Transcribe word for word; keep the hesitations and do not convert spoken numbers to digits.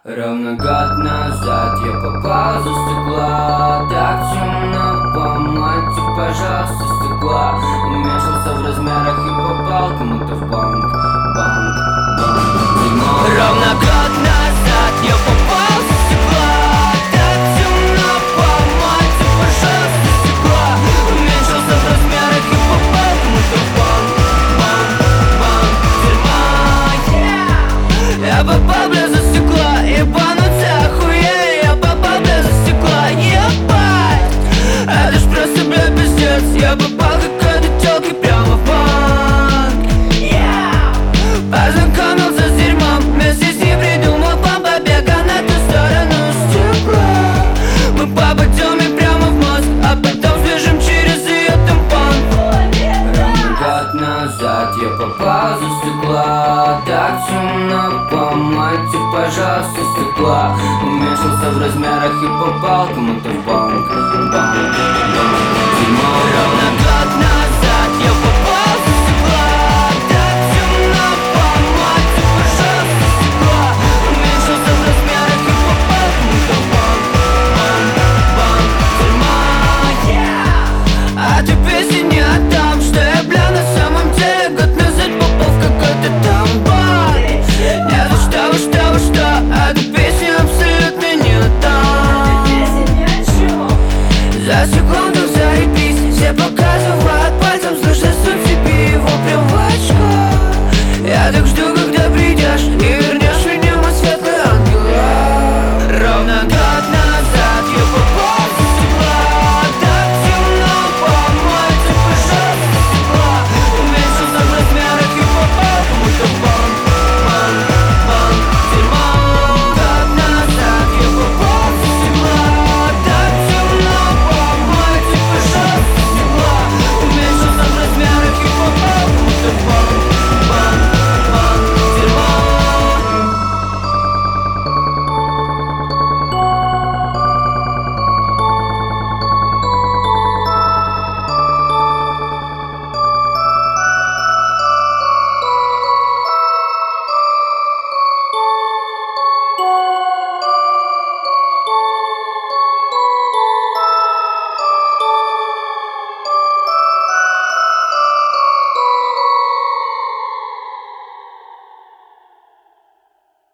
Ровно год назад я попал за стекла. Так темно, помойте, пожалуйста, стекла. Уменьшился в размерах и попал кому-то в банк. Банк, банк, дерьмо. Ровно год назад я попал за стекла. Так темно, помойте, пожалуйста, стекла. Уменьшился в размерах и попал кому-то в банк. Банк, банк, дерьмо, yeah. Я попал близ стекла. Ебануться охуели, я попал без стекла, ебать. Это ж просто, бля, пиздец. Я попал какой-то тёлке прямо в банк, yeah. Познакомился с дерьмом, вместе с ним придумал план побега на ту сторону стекла. Мы попадем и прямо в мозг, а потом сбежим через её тампон. Ровно год назад я попал за стекла. Так темно, помойте, пожалуйста, стекла. Уменьшился в размерах и попал кому-то в банк. Банк, банк, дерьмо. Ровно год назад я попал за стекла. Так темно, помойте, пожалуйста, стекла. Уменьшился в размерах и попал кому-то в банк. Банк, банк, дерьмо, yeah. А ты песня не о том, что я, бля, на самом деле год назад попал в какой-то там бой. Не за что, что, что, а